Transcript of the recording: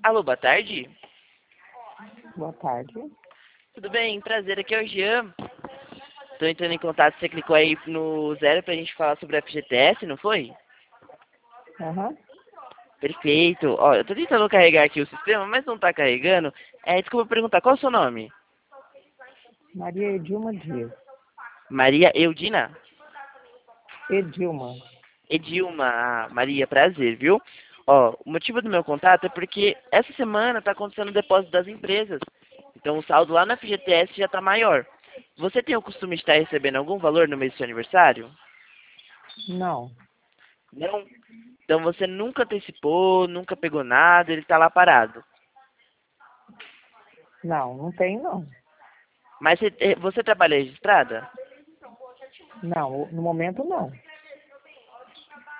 Alô, boa tarde. Boa tarde. Tudo bem? Prazer, aqui é o Jean. Tô entrando em contato, você clicou aí no 0 pra gente falar sobre a FGTS, não foi? Aham. Perfeito. Ó, eu tô tentando carregar aqui o sistema, mas não tá carregando. Desculpa perguntar, qual é o seu nome? Maria Edilma Dias. Maria Eudina? Edilma. Edilma. Ah, Maria, prazer, viu? Ó, o motivo do meu contato é porque essa semana tá acontecendo o depósito das empresas. Então o saldo lá na FGTS já tá maior. Você tem o costume de estar recebendo algum valor no mês do seu aniversário? Não. Não? Então você nunca antecipou, nunca pegou nada, ele tá lá parado. Não, não tem não. Mas você trabalha registrada? Não, no momento não.